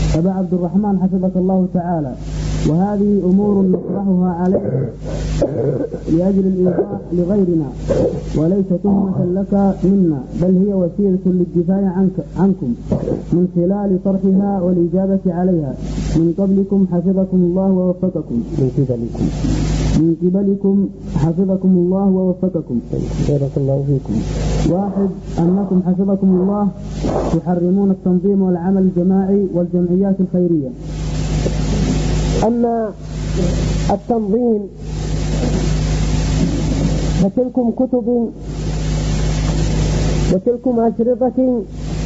أبا عبد الرحمن حفظك الله تعالى، وهذه أمور نطرحها عليك لأجل الإيضاح لغيرنا، وليس تهمة لك منا، بل هي وسيلة للدفاع عنكم من خلال طرحها والإجابة عليها من قبلكم حفظكم الله ووفقكم. من قبلكم حفظكم الله ووفقكم. بارك الله فيكم. 1. أنكم حفظكم الله تحرمون التنظيم والعمل الجماعي والجمعيات الخيرية. أما التنظيم فتلكم كتب وتلكم أشرطة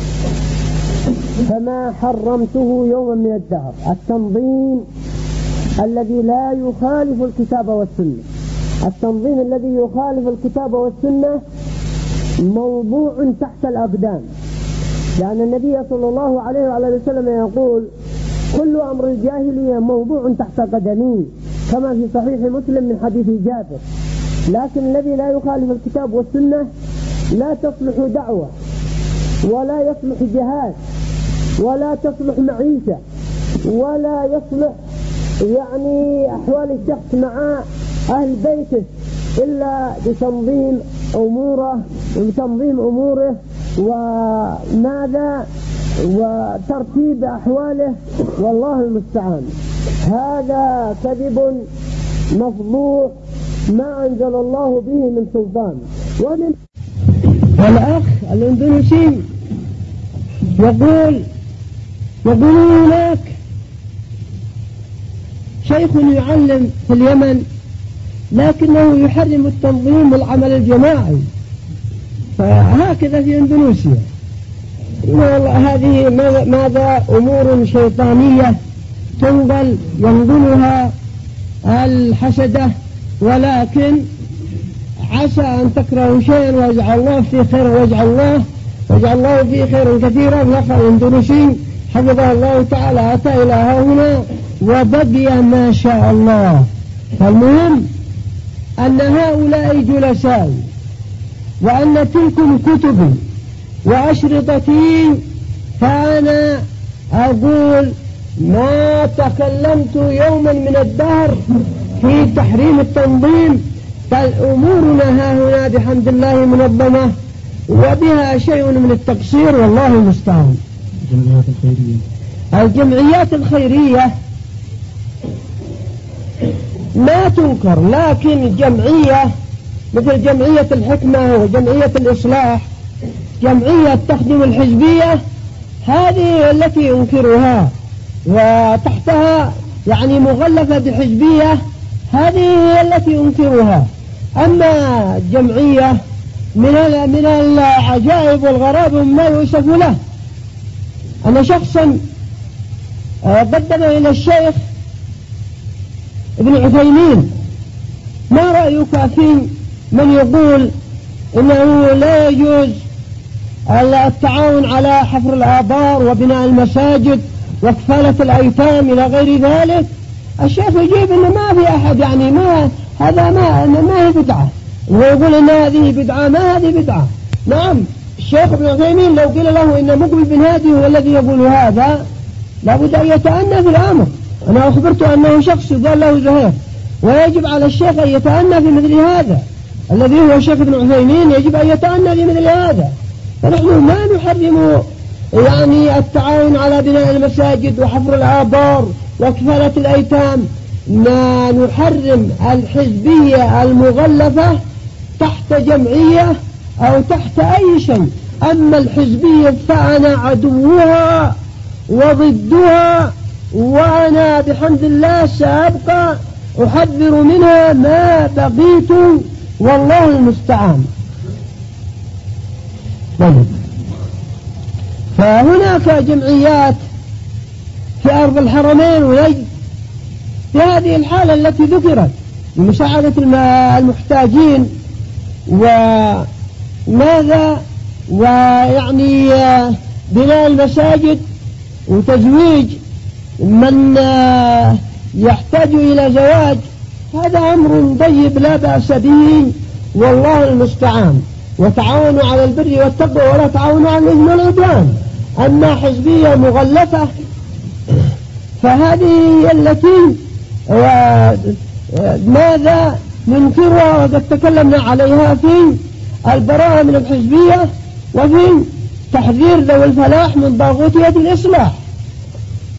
فما حرمته يوما من الدهر. التنظيم الذي لا يخالف الكتاب والسنة، التنظيم الذي يخالف الكتاب والسنة موضوع تحت الأقدام، لأن النبي صلى الله عليه وعلى وسلم يقول كل أمر الجاهلية موضوع تحت قدمي، كما في صحيح مسلم من حديث جابر. لكن الذي لا يخالف الكتاب والسنة لا تصلح دعوة ولا يصلح جهاد ولا تصلح معيشة ولا يصلح يعني أحوال الشخص مع أهل بيته إلا بتنظيم أموره وماذا وترتيب أحواله، والله المستعان. هذا كذب مفضوح ما أنزل الله به من سلطان. والأخ الإندونيسي يقول هناك شيخ يعلم في اليمن لكنه يحرم التنظيم والعمل الجماعي، فهكذا في إندونيسيا. هذه ماذا أمور شيطانية ينقلها الحسدة، ولكن عسى أن تكرهوا شيئا ويجعل الله فيه خير ويجعل الله فيه خيرا كثيرا. الأخ الإندونيسي حفظه الله تعالى أتى إلى هنا وبقي ما شاء الله. فالمهم أن هؤلاء جلساء، وأن تلكم كتبي وأشرطتي، فأنا أقول ما تكلمت يوما من الدهر في تحريم التنظيم، بل أمورنا ها هنا بحمد الله منظمة وبها شيء من التقصير، والله المستعان. الجمعيات الخيرية ما تنكر، لكن جمعية مثل جمعية الحكمة وجمعية الإصلاح، جمعية تخدم الحزبية، هذه التي ينكرها وتحتها يعني مغلفة بحزبية، هذه هي التي ينكرها. أما جمعية من العجائب والغرائب ما يوصف له. أنا شخصا قدم إلى الشيخ ابن عثيمين ما رأيك في من يقول إنه لا يجوز التعاون على حفر الآبار وبناء المساجد وكفالة الأيتام إلى غير ذلك؟ الشيخ يجيب إنه ما في أحد يعني هذا ما هي بدعة، ويقول إن هذه بدعة، ما هذه بدعة. نعم، الشيخ ابن عثيمين لو قيل له إن مقبل بن هادي هو الذي يقول هذا لابد أن يتأنى في الأمر. أنا أخبرت أنه شخص يقال له زهير، ويجب على الشيخ أن يتأنى في مثل هذا. الذي هو الشيخ ابن عثيمين يجب أن يتأنى في مثل هذا. فنحن ما نحرم يعني التعاون على بناء المساجد وحفر الآبار وكفالة الأيتام، ما نحرم الحزبية المغلفة تحت جمعية أو تحت أي شيء. أما الحزبية فأنا عدوها وضدها، وأنا بحمد الله سأبقى أحذر منها ما بقيت، والله المستعان. فهناك جمعيات في أرض الحرمين ونجد في هذه الحالة التي ذكرت لمساعدة المحتاجين وماذا ويعني بناء المساجد وتزويج من يحتاج إلى زواج. هذا أمر طيب لا بأس به، والله المستعان. وتعاونوا على البر والتقوى ولا تعاونوا على الإثم والعدوان. أما حزبية مغلفة فهذه هي التي ماذا ننكرها، وقد تكلمنا عليها في البراءة من الحزبية وفي تحذير ذوي الفلاح من طاغوتية الإصلاح.